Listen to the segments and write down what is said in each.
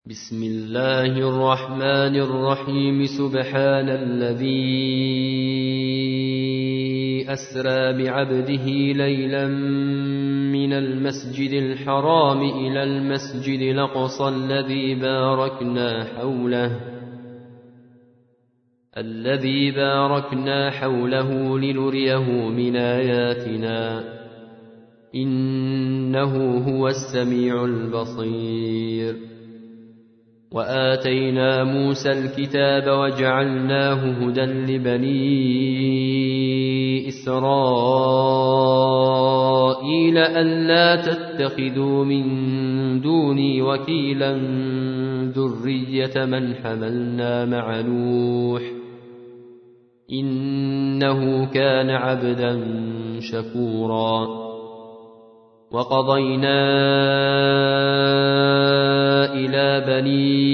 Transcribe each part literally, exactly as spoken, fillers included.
بسم الله الرحمن الرحيم سبحان الذي أسرى بعبده ليلا من المسجد الحرام إلى المسجد الأقصى الذي باركنا حوله الذي باركنا حوله لنريه من آياتنا إنه هو السميع البصير. وآتينا موسى الكتاب وجعلناه هدى لبني إسرائيل ألا تتخذوا من دوني وكيلا ذرية من حملنا مع نوح إنه كان عبدا شكورا. وقضينا إلى بني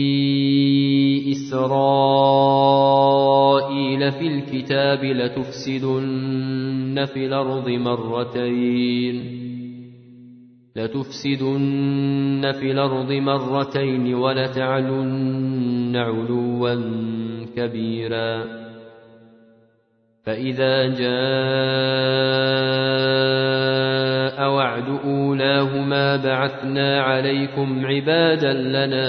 إسرائيل في الكتاب لتفسدن في الأرض مرتين لتفسدن في الأرض مرتين ولتعلن علوا كبيرا. فإذا جاء وعد أولاهما بعثنا عليكم عبادا لنا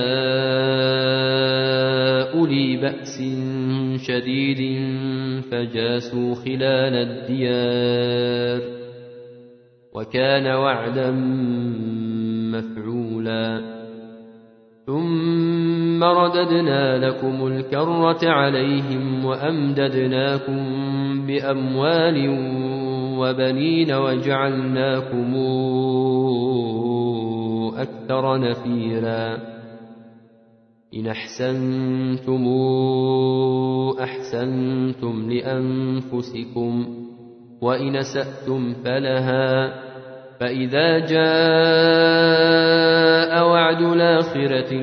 أولي بأس شديد فجاسوا خلال الديار وكان وعدا مفعولا. ثم رددنا لكم الكرة عليهم وأمددناكم بأموال وبنين وجعلناكم أكثر نفيرا. إن أحسنتم أحسنتم لأنفسكم وإن أسأتم فلها. فإذا جاء وعد الآخرة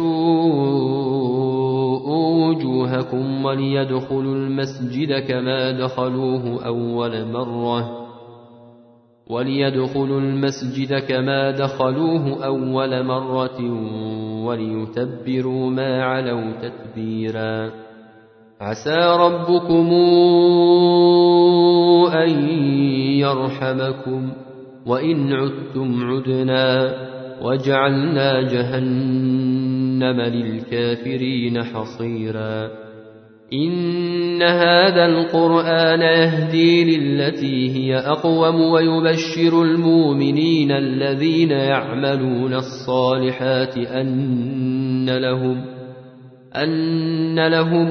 ليسوء وجوهكم وليدخلوا المسجد كما دخلوه أول مرة وليدخلوا المسجد كما دخلوه أول مرة وليتبروا ما علوا تتبيرا. عسى ربكم أن يرحمكم وإن عدتم عدنا وجعلنا جهنم للكافرين حصيرا. إن هذا القرآن يهدي للتي هي أقوم ويبشر المؤمنين الذين يعملون الصالحات أن لهم أن لهم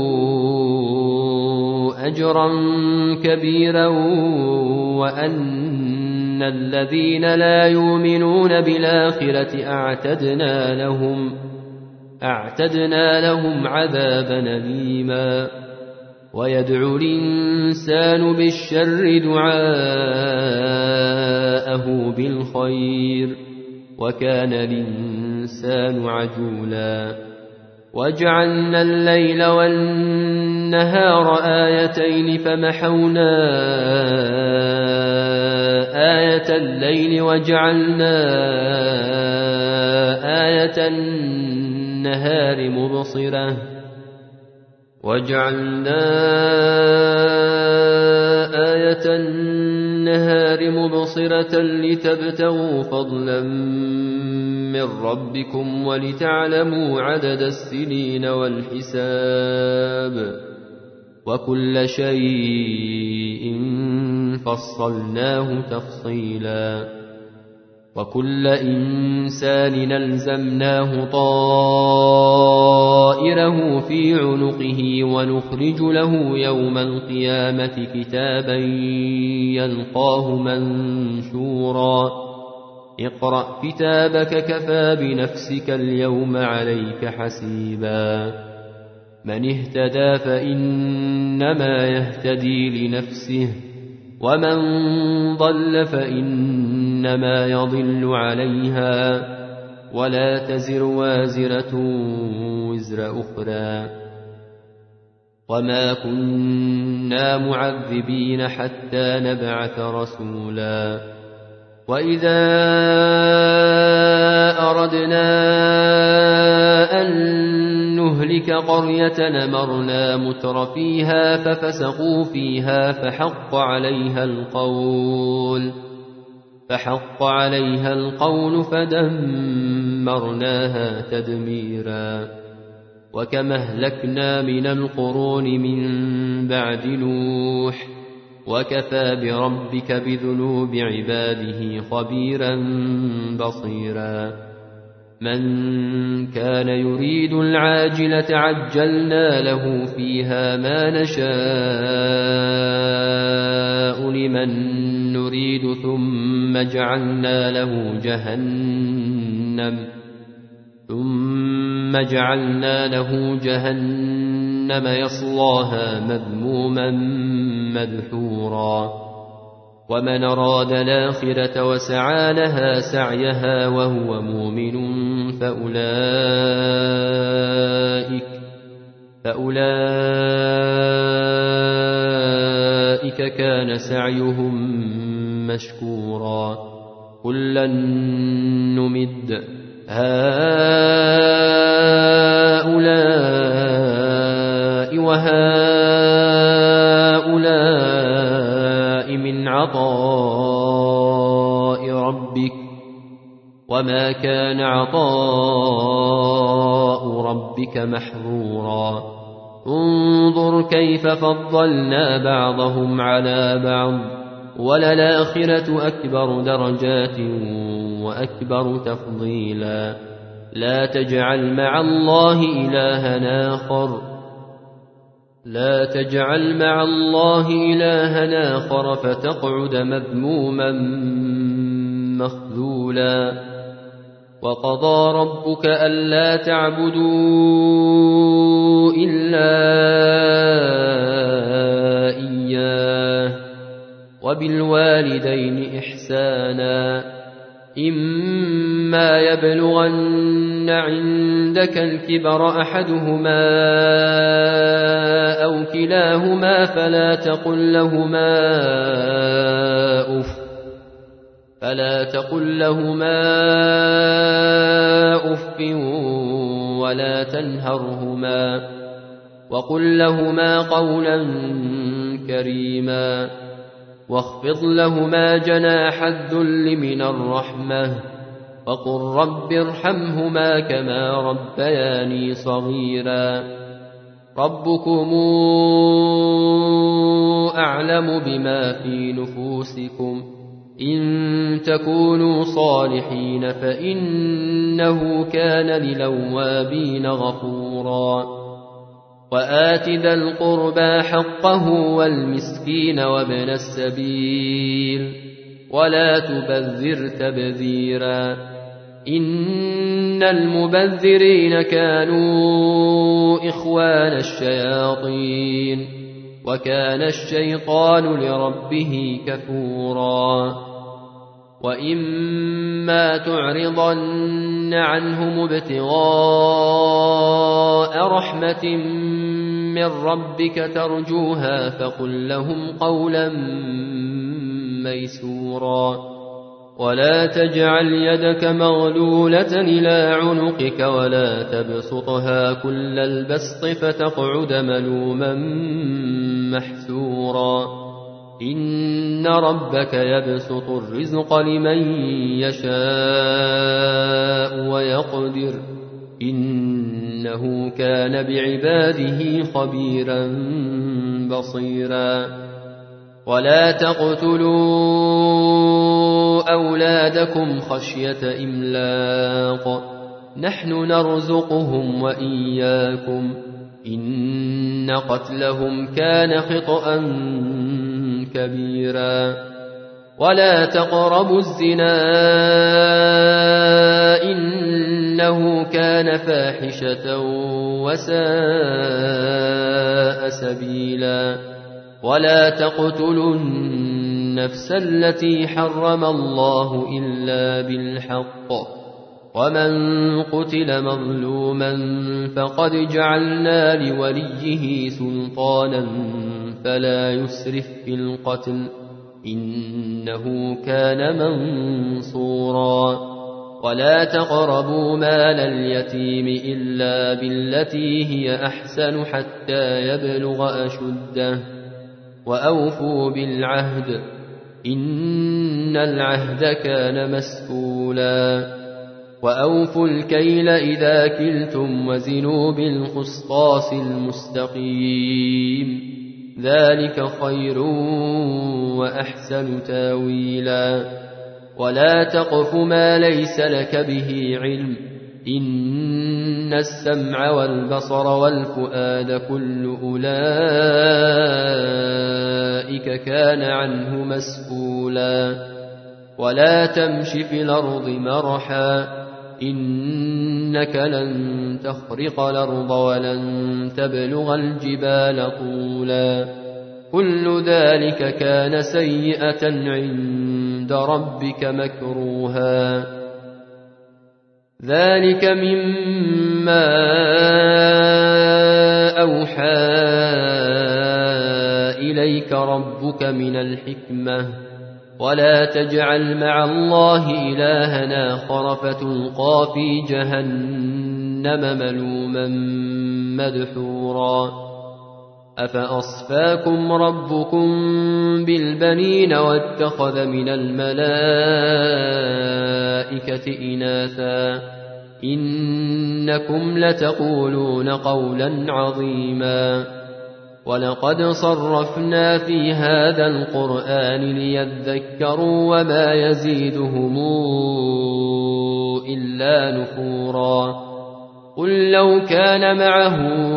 أجرا كبيرا وأن الذين لا يؤمنون بالآخرة أعتدنا لهم أعتدنا لهم عذابا أليما. ويدعو الإنسان بالشر دعاءه بالخير وكان الإنسان عجولا. وجعلنا الليل والنهار آيتين فمحونا آية الليل وجعلنا آية النهار مبصرة وجعلنا آية النهار مبصرة لتبتغوا فضلا من ربكم ولتعلموا عدد السنين والحساب وكل شيء فصلناه تفصيلا. وكل إنسان ألزمناه طائره في عنقه ونخرج له يوم القيامة كتابا يلقاه منشورا. اقرأ كتابك كفى بنفسك اليوم عليك حسيبا. من اهتدى فإنما يهتدي لنفسه ومن ضل فإنما يضل عليها ولا تزر وازرة وزر أخرى. وما كنا معذبين حتى نبعث رسولا. وإذا أردنا نهلك قرية نمرنا متر فيها ففسقوا فيها فحق عليها القول فحق عليها القول فدمرناها تدميرا وكما أهلكنا من القرون من بعد نوح وكفى بربك بذنوب عباده خبيرا بصيرا من كان يريد العاجلة عجلنا له فيها ما نشاء لمن نريد ثم جعلنا له جهنم ثم جعلنا له جهنم يصلاها مذموما مدحورا ومن أراد الآخرة وسعى لها سعيها وهو مؤمن فأولئك فأولئك كان سعيهم مشكورا كلا نمد هؤلاء وهؤلاء من عطاء ربك وما كان عطاء ربك محظورا انظر كيف فضلنا بعضهم على بعض وللآخرة أكبر درجات وأكبر تفضيلا لا تجعل مع الله إلها آخر لا تجعل مع الله إلها آخر فتقعد مذموما مخذولا وقضى ربك ألا تعبدوا إلا إياه وبالوالدين إحسانا إما يبلغن عندك الكبر أحدهما أو كلاهما فلا تقل لهما أف فلا تقل لهما أف ولا تنهرهما وقل لهما قولا كريما واخفض لهما جناح الذل من الرحمة وقل رب ارحمهما كما ربياني صغيرا ربكم أعلم بما في نفوسكم إن تكونوا صالحين فإنه كان للأوابين غفورا وآت ذا القربى حقه والمسكين وابن السبيل ولا تبذر تبذيرا إن المبذرين كانوا إخوان الشياطين وكان الشيطان لربه كفورا وإما تعرضن عنهم ابتغاء رحمة من ربك ترجوها فقل لهم قولا ميسورا ولا تجعل يدك مغلولة إلى عنقك ولا تبسطها كل البسط فتقعد ملوما محسورا إن ربك يبسط الرزق لمن يشاء ويقدر إنه كان بعباده خبيرا بصيرا ولا تقتلوا أولادكم خشية إملاق نحن نرزقهم وإياكم إن قتلهم كان خطأ كبيرا ولا تقربوا الزنا إنه كان فاحشة وساء سبيلا ولا تقتلوا النفس التي حرم الله إلا بالحق ومن قتل مظلوما فقد جعلنا لوليه سلطانا فلا يسرف في القتل إنه كان منصورا ولا تقربوا مال اليتيم إلا بالتي هي أحسن حتى يبلغ أشده وأوفوا بالعهد إن العهد كان مسؤولا وأوفوا الكيل إذا كلتم وزنوا بالقسطاس المستقيم ذلك خير وأحسن تاويلا ولا تقف ما ليس لك به علم إن السمع والبصر والفؤاد كل أولئك كان عنه مسؤولا ولا تمش في الأرض مرحا إنك لن تخرق الأرض ولن تبلغ الجبال طولا كل ذلك كان سيئة عند ربك مكروها ذلك مما أوحى إليك ربك من الحكمة ولا تجعل مع الله إلها آخر فتلقى في جهنم ملوما مدحورا أفأصفاكم ربكم بالبنين واتخذ من الملائكة إناثا إنكم لتقولون قولا عظيما ولقد صرفنا في هذا القرآن ليذكروا وما يزيدهم إلا نفورا قل لو كان معه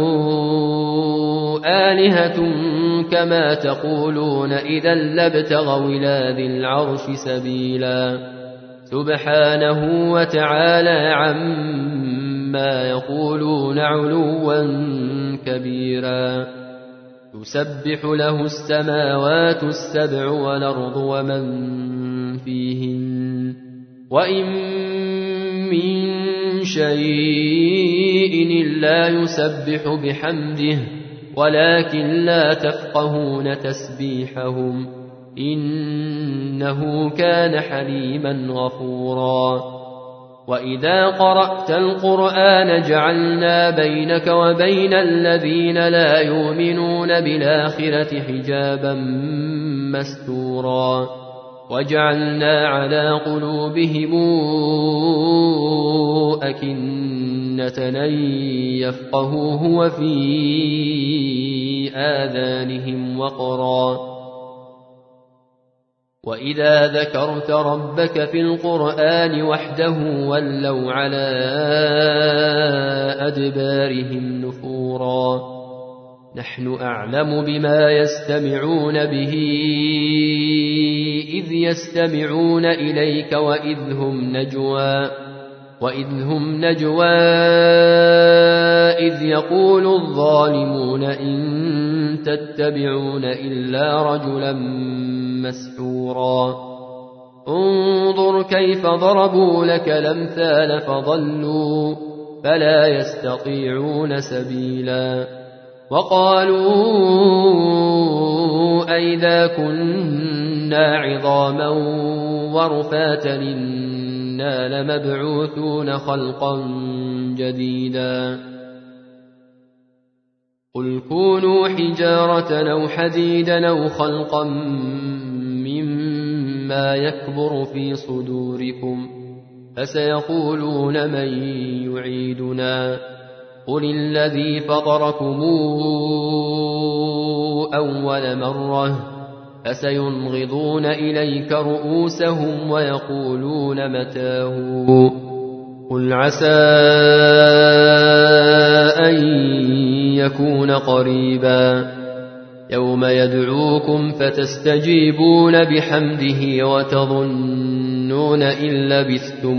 آلهة كما تقولون إذا لابتغوا إلى ذي العرش سبيلا سبحانه وتعالى عما يقولون علوا كبيرا يسبح له السماوات السبع والأرض ومن فيهن وإن من شيء إلا يسبح بحمده ولكن لا تفقهون تسبيحهم إنه كان حليما غفورا وإذا قرأت القرآن جعلنا بينك وبين الذين لا يؤمنون بالآخرة حجابا مستورا وجعلنا على قلوبهم أكنة أن يفقهوه وفي آذانهم وقرا وإذا ذكرت ربك في القرآن وحده ولوا على أدبارهم نفورا نحن أعلم بما يستمعون به إذ يستمعون إليك وإذ هم نجوى وإذ هم نجوى إذ يقول الظالمون إن تتبعون إلا رجلا مسحورا انظر كيف ضربوا لك الأمثال فضلوا فلا يستطيعون سبيلا وقالوا أئذا كنا عظاما ورفاتا إنا لمبعوثون خلقا جديدا قل كونوا حجارة أو حديدا أو خلقا مما يكبر في صدوركم فسيقولون من يعيدنا قل الذي فطركم أول مرة فسينغضون إليك رؤوسهم ويقولون متاه قل عسى أن يكون قريبا يوم يدعوكم فتستجيبون بحمده وتظنون إن لبثتم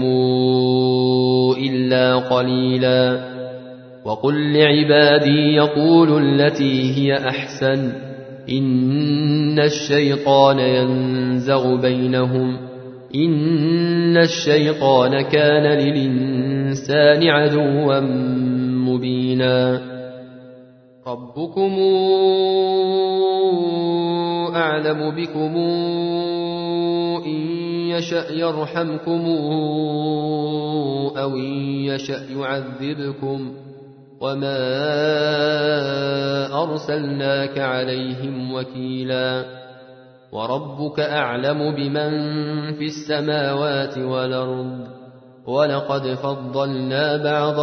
إلا قليلا وقل لعبادي يقولوا التي هي أحسن إن الشيطان ينزغ بينهم إن الشيطان كان للإنسان عدوا مبينا ربكم أعلم بكم إن يشأ يرحمكم أو إن يشأ يعذبكم وما أرسلناك عليهم وكيلا وربك أعلم بمن في السماوات والأرض ولقد فضلنا بعض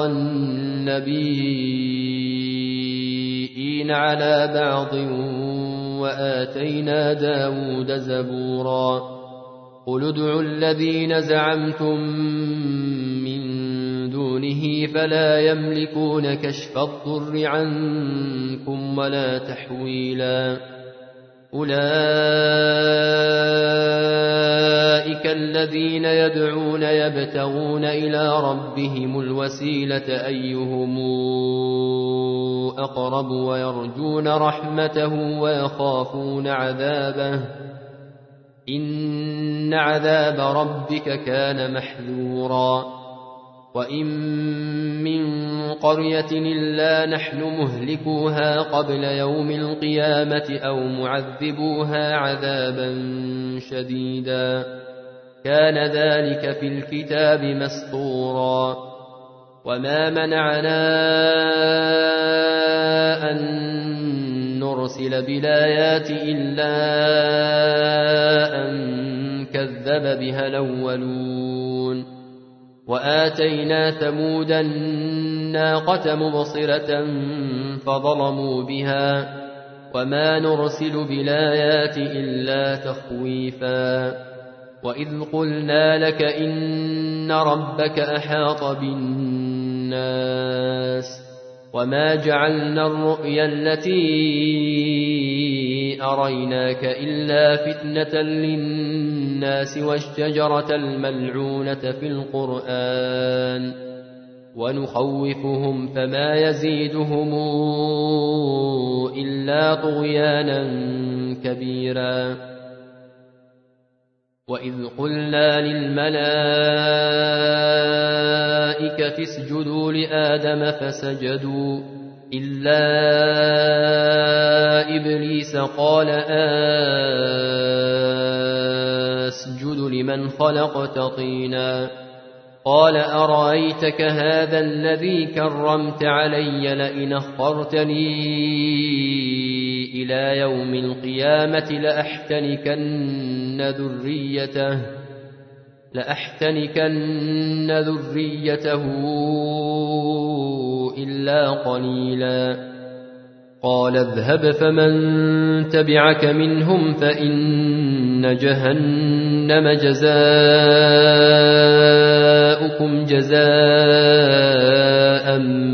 النبيين على بعض وآتينا داود زبورا قل ادعوا الذين زعمتم من دونه فلا يملكون كشف الضر عنكم ولا تحويلا أولئك الذين يدعون يبتغون إلى ربهم الوسيلة أيهم أقرب ويرجون رحمته ويخافون عذابه إن عذاب ربك كان محذورا وإن من قرية إلا نحن مهلكوها قبل يوم القيامة أو معذبوها عذابا شديدا كان ذلك في الكتاب مسطورا وما منعنا أن نرسل بالآيات إلا أن كذب بها الأولون وآتينا ثمود الناقة مبصرة فظلموا بها وما نرسل بالآيات إلا تخويفا وإذ قلنا لك إن ربك أحاط بالناس وما جعلنا الرؤيا التي أريناك إلا فتنة للناس والشجرة الملعونة في القرآن ونخوفهم فما يزيدهم إلا طغيانا كبيرا وإذ قلنا للملائكة اسجدوا لآدم فسجدوا إلا إبليس قال أسجد لمن خلقت طينا قال أرأيتك هذا الذي كرمت علي لئن أخرتني إلى يوم القيامة لأحتنكن ذريته لأحتنكن ذريته إلا قليلا قال اذهب فمن تبعك منهم فإن جهنم جزاؤكم جزاء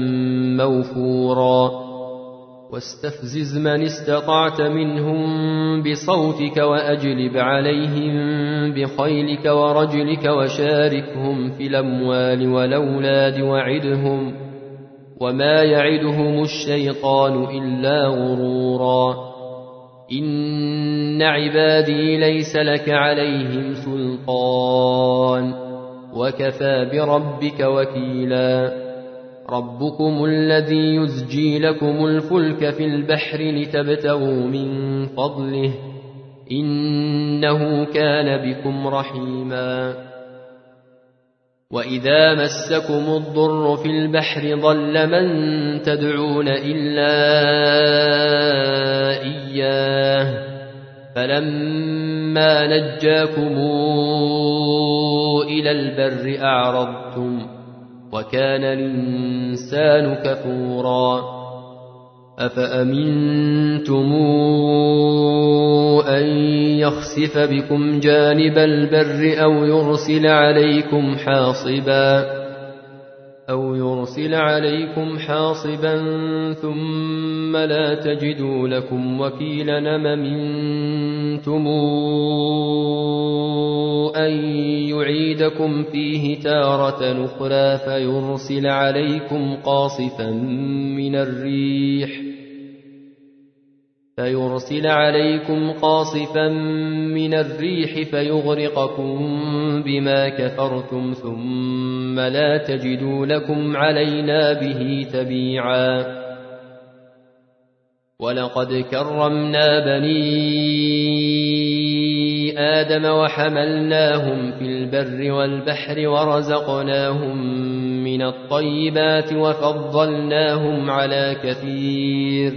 موفورا واستفزز من استطعت منهم بصوتك وأجلب عليهم بخيلك ورجلك وشاركهم في الأموال والأولاد وعدهم وما يعدهم الشيطان إلا غرورا إن عبادي ليس لك عليهم سلطان وكفى بربك وكيلا ربكم الذي يزجي لكم الفلك في البحر لتبتغوا من فضله إنه كان بكم رحيما وإذا مسكم الضر في البحر ضل من تدعون إلا إياه فلما نجاكم إلى البر أعرضتم وكان الإنسان كفورا أفأمنتم أن يخسف بكم جانب البر أو يرسل عليكم حاصبا أو يرسل عليكم حاصبا ثم لا تجدوا لكم وكيلا أم أمنتم أن يعيدكم فيه تارة أخرى فيرسل عليكم قاصفا من الريح فيرسل عليكم قاصفا من الريح فيغرقكم بما كفرتم ثم لا تجدوا لكم علينا به تبيعا ولقد كرمنا بني آدم وحملناهم في البر والبحر ورزقناهم من الطيبات وفضلناهم على كثير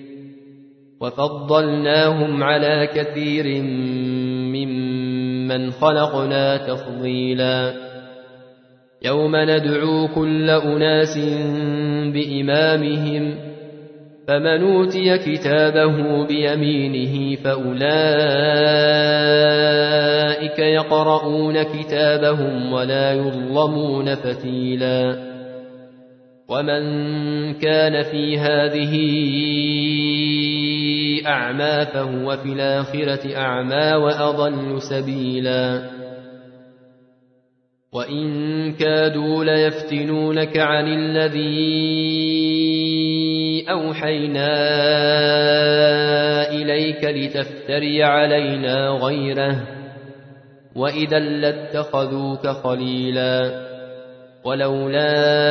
وفضلناهم على كثير ممن خلقنا تفضيلا يوم ندعو كل أناس بإمامهم فمن أوتي كتابه بيمينه فأولئك يقرؤون كتابهم ولا يظلمون فتيلا ومن كان في هذه أعمى فهو في الآخرة أعمى وأضل سبيلا وإن كادوا ليفتنونك عن الذي أوحينا إليك لتفتري علينا غيره وإذا لاتخذوك خليلا ولولا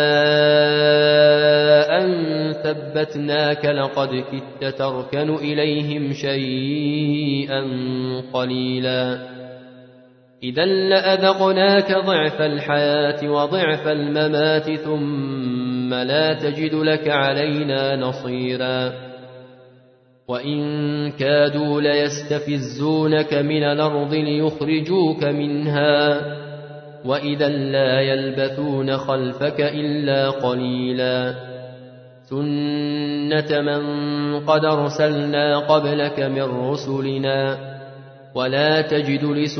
أن ثبتناك لقد كدت تركن إليهم شيئا قليلا إذا لأذقناك ضعف الحياة وضعف الممات ثم لا تجد لك علينا نصيرا وإن كادوا ليستفزونك من الأرض ليخرجوك منها وإذا لا يلبثون خلفك إلا قليلا سنة من قد أرسلنا قبلك من رسلنا ولا تجد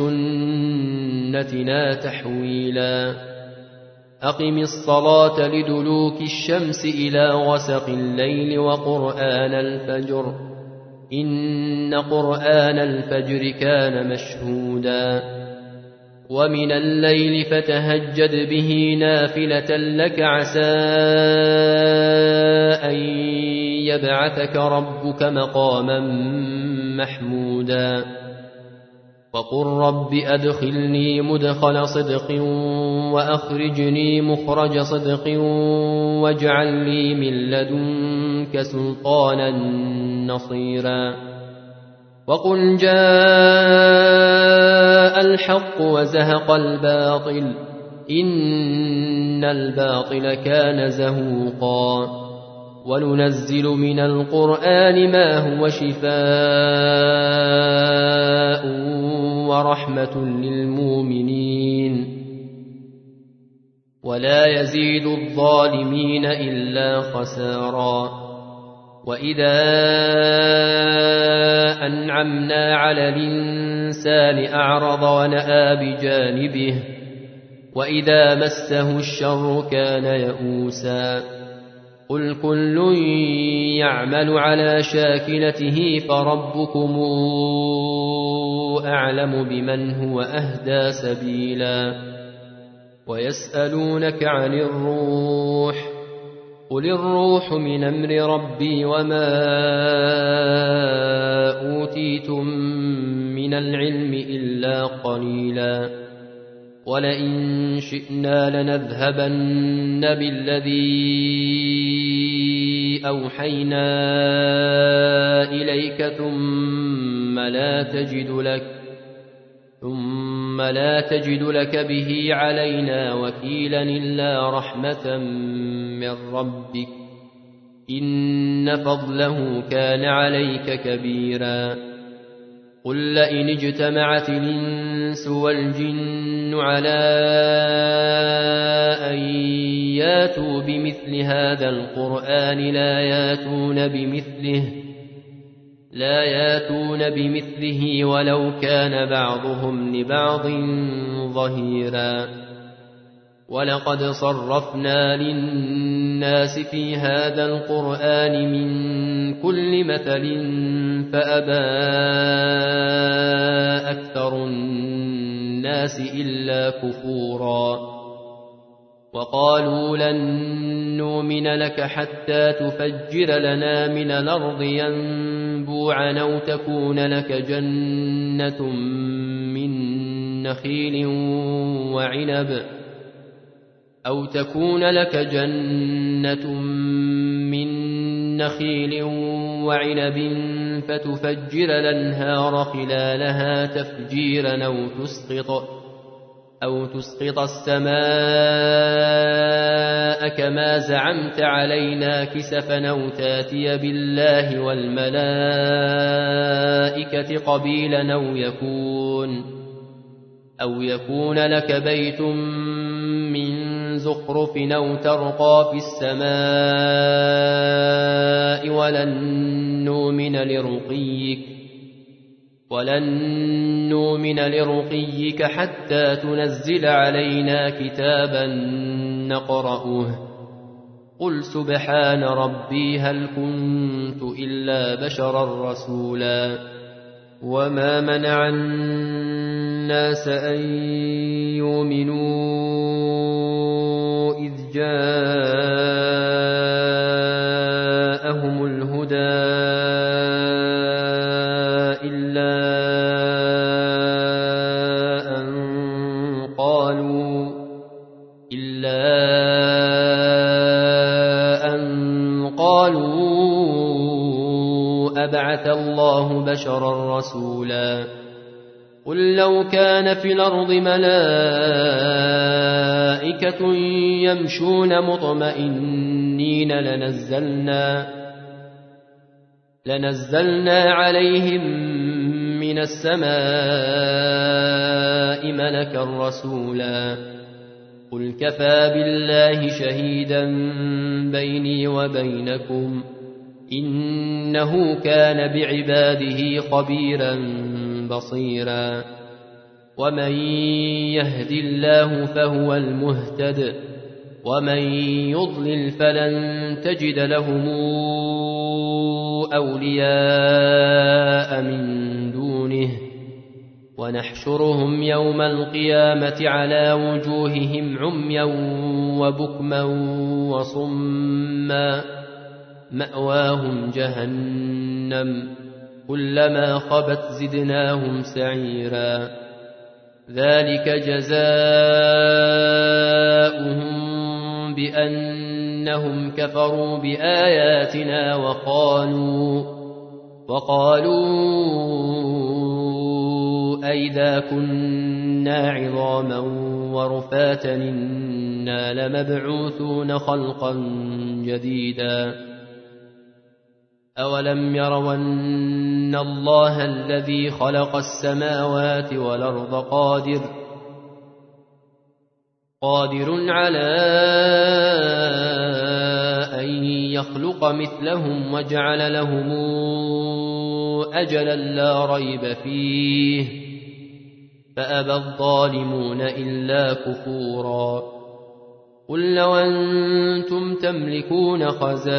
لسنتنا تحويلا أقم الصلاة لدلوك الشمس إلى غسق الليل وقرآن الفجر إن قرآن الفجر كان مشهودا ومن الليل فتهجد به نافلة لك عسى أن يبعثك ربك مقاما محمودا وقل رب أدخلني مدخل صدق وأخرجني مخرج صدق واجعل لي من لدنك سلطانا نصيرا وقل جاء الحق وزهق الباطل إن الباطل كان زهوقا وننزل من القرآن ما هو شفاء ورحمة للمؤمنين ولا يزيد الظالمين إلا خسارا وإذا أنعمنا على الإنسان أعرض ونأى بجانبه وإذا مسه الشر كان يئوسا قل كل يعمل على شاكلته فربكم أعلم بمن هو أهدى سبيلا ويسألونك عن الروح قل الروح من أمر ربي وما أوتيتم من العلم إلا قليلا ولئن شئنا لنذهبن بالذي أوحينا إليك ثم لا تجد لك ثم لا تجد لك به علينا وكيلا إلا رحمة من ربك إن فضله كان عليك كبيرا قل لئن اجتمعت الإنس والجن على أن ياتوا بمثل هذا القرآن لا ياتون بمثله لا ياتون بمثله ولو كان بعضهم لبعض ظهيرا ولقد صرفنا للناس في هذا القرآن من كل مثل فأبى أكثر الناس إلا كفورا وقالوا لن نؤمن لك حتى تفجر لنا من الأرض ينبوعا أو تكون لك جنة من نخيل وعنب أو تكون لك جنة من نخيل وعنب فتفجر الأنهار خلالها تفجيرا أو تسقط أو تسقط السماء كما زعمت علينا كسفا أو تاتي بالله والملائكة قبيلا أو يكون أو يكون لك بيت من زخرف أو ترقى في السماء ولن نؤمن لرقيك ولن نؤمن لرقيك حتى تنزل علينا كتابا نقرأه قل سبحان ربي هل كنت إلا بشرا رسولا وما منع الناس أن يؤمنوا إذ جاءهم الهدى إلا أن قالوا إلا أن قالوا أبعث الله بشرا رسولا قل لو كان في الأرض ملائكة يمشون مطمئنين لنزلنا لنزلنا عليهم من السماء ملكا رسولا قل كفى بالله شهيدا بيني وبينكم إنه كان بعباده خبيرا بصيرا ومن يهد الله فهو المهتد ومن يضلل فلن تجد لهم أولياء من دونه ونحشرهم يوم القيامة على وجوههم عميا وبكما وصما مأواهم جهنم كلما خبت زدناهم سعيرا ذلك جزاؤهم بأنهم كفروا بآياتنا وقالوا وقالوا أئذا كنا عظاما ورفاتا إنا لمبعوثون خلقا جديدا أولم يروا أن الله الذي خلق السماوات والأرض قادر قادر على أن يخلق مثلهم وجعل لهم أجلا لا ريب فيه فأبى الظالمون إلا كفورا قل لو أنتم تملكون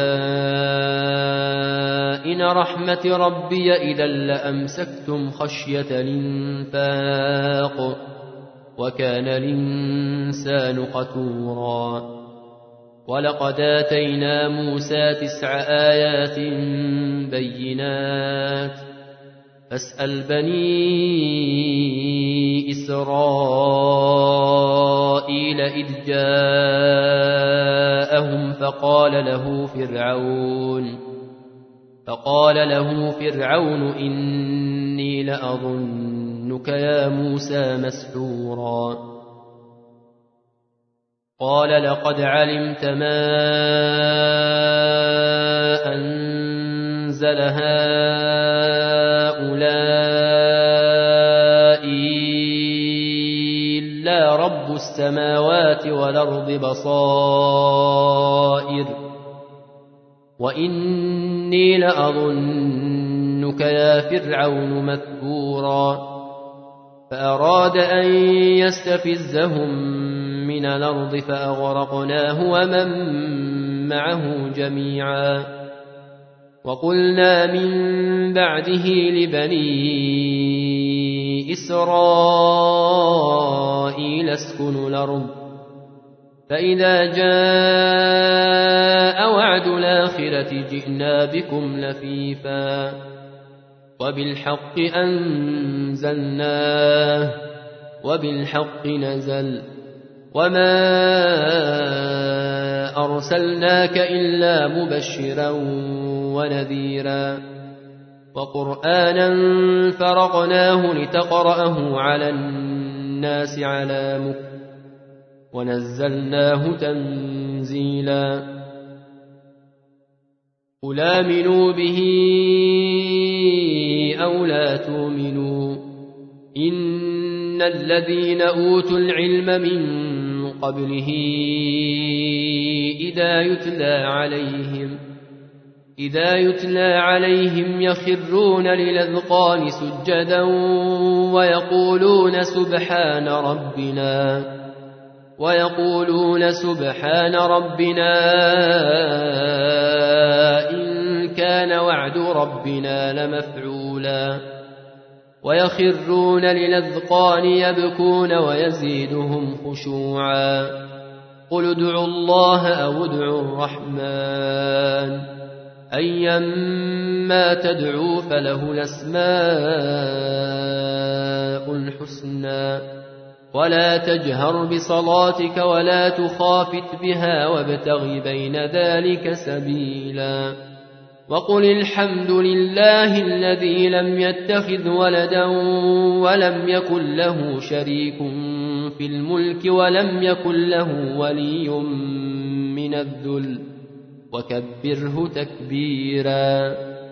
خزائن رحمة ربي إذا لأمسكتم خشية الإنفاق وكان الإنسان قتورا ولقد آتينا موسى تسع آيات بينات فاسأل بني إسرائيل إذ جاءهم فقال له فرعون فقال له فرعون إني لأظنك يا موسى مسحورا قال لقد علمت ما أنزل هؤلاء إلا رب السماوات والأرض بصائر وإني لأظنك يا فرعون مثبورا فأراد أن يستفزهم من الأرض فأغرقناه ومن معه جميعا وقلنا من بعده لبني إسرائيل اسكنوا الأرض فإذا جاء وعد الآخرة جئنا بكم لفيفا وبالحق أنزلناه وبالحق نزل وما أرسلناك إلا مبشرا ونذيرا وقرآنا فرقناه لتقرأه على الناس على مكث ونزلناه تنزيلا قل آمنوا به أو لا تؤمنوا إن الذين أوتوا العلم من قبله إذا يتلى عليهم إذا يتلى عليهم يخرون للأذقان سجدا ويقولون سبحان ربنا ويقولون سبحان ربنا إن كان وعد ربنا لمفعولا ويخرون للأذقان يبكون ويزيدهم خشوعا قل ادعوا الله أو ادعوا الرحمن أيما تدعوا فله الأسماء الحسنى ولا تجهر بصلاتك ولا تخافت بها وابتغ بين ذلك سبيلا وقل الحمد لله الذي لم يتخذ ولدا ولم يكن له شريك في الملك ولم يكن له ولي من الذل وكبره تكبيرا